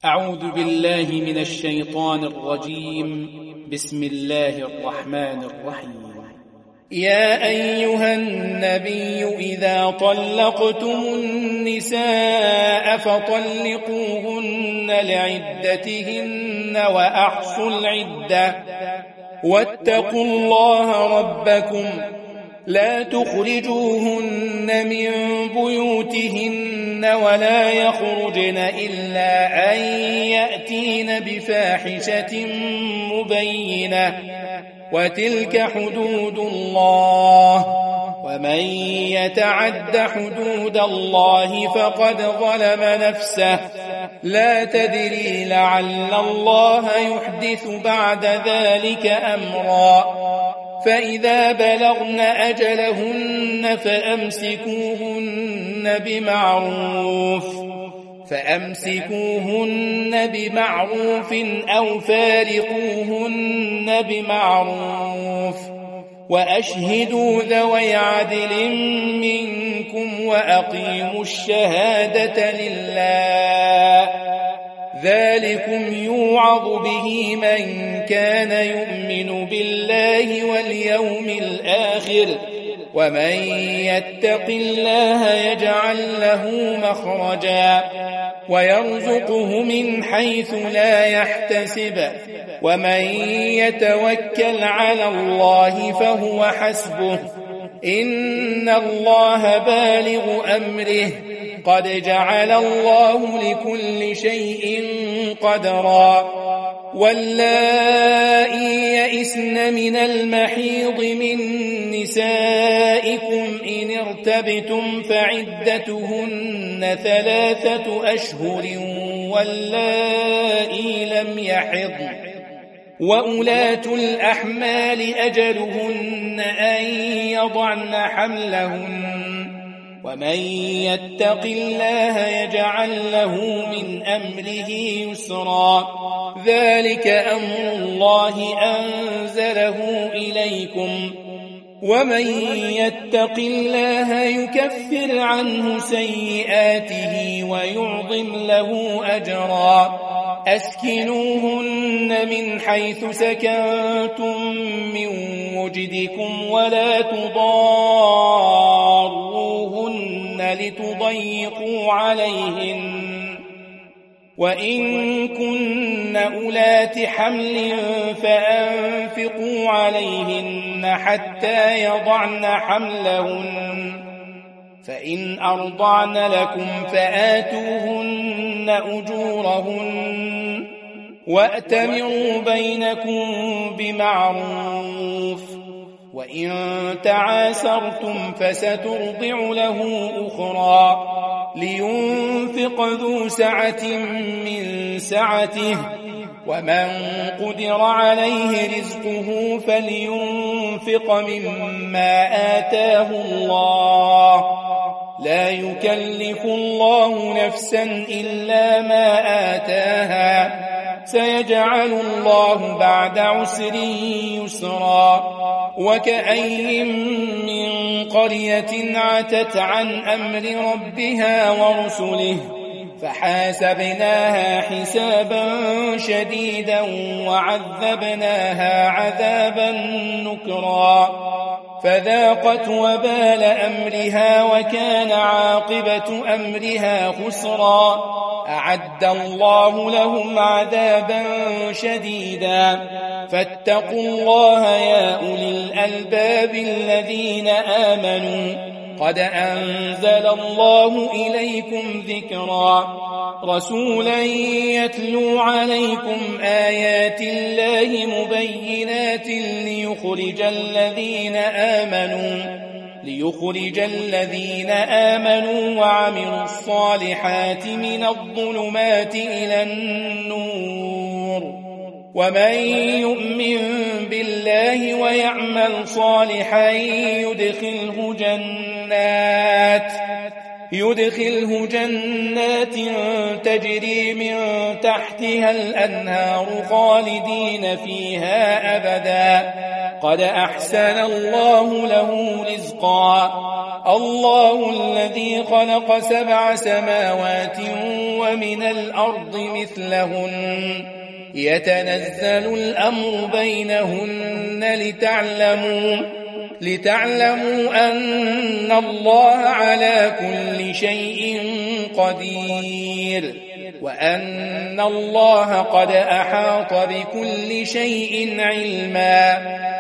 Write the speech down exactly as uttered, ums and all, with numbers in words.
أعوذ بالله من الشيطان الرجيم. بسم الله الرحمن الرحيم. يا أيها النبي إذا طلقتم النساء فطلقوهن لعدتهن وأحصوا العدة واتقوا الله ربكم لا تخرجوهن من بيوتهن ولا يخرجن إلا أن يأتين بفاحشة مبينة وتلك حدود الله ومن يتعد حدود الله فقد ظلم نفسه لا تدري لعل الله يحدث بعد ذلك أمرا فإذا بلغن أجلهن فأمسكوهن بمعروف فأمسكوهن بمعروف أو فارقوهن بمعروف وأشهدوا ذوي عدل منكم وأقيموا الشهادة لله ذلكم يوعظ به من كان يؤمن بالله واليوم الآخر ومن يتق الله يجعل له مخرجا ويرزقه من حيث لا يحتسب ومن يتوكل على الله فهو حسبه إن الله بالغ أمره قد جعل الله لكل شيء قدرا واللائي يئسن من المحيض من نسائكم إن ارتبتم فعدتهن ثلاثة أشهر واللائي لم يحضن وأولاة الأحمال أجلهن أن يضعن حملهن ومن يتق الله يجعل له من أمره يسرا ذلك أمر الله أنزله إليكم ومن يتق الله يكفر عنه سيئاته ويعظم له أجرا أسكنوهن من حيث سكنتم من وجدكم ولا تضاروهن لتضيقوا عليهن وإن كن أولات حمل فأنفقوا عليهن حتى يضعن حملهن فإن أرضعن لكم فآتوهن أجورهن وأتمروا بينكم بمعروف وإن تعاسرتم فسترضع له أخرى لينفق ذو سعة من سعته ومن قدر عليه رزقه فلينفق مما آتاه الله لا يكلف الله نفسا إلا ما آتاها سيجعل الله بعد عسر يسرا وكأي من قرية عتت عن أمر ربها ورسله فحاسبناها حسابا شديدا وعذبناها عذابا نكرا فذاقت وبال أمرها وكان عاقبة أمرها خسرا أعد الله لهم عذابا شديدا فاتقوا الله يا أولي الألباب الذين آمنوا قد أنزل الله إليكم ذكرا رسولا يتلو عليكم آيات الله مبينات ليخرج الذين آمنوا ليخرج الذين آمنوا وعملوا الصالحات من الظلمات إلى النور ومن يؤمن بالله ويعمل صالحا يدخله جنات يدخله جنات تجري من تحتها الأنهار خالدين فيها أبدا قد أحسن الله له رزقا الله الذي خلق سبع سماوات ومن الأرض مثلهن يتنزل الأمر بينهن لتعلموا لتعلموا أن الله على كل شيء قدير وأن الله قد أحاط بكل شيء علما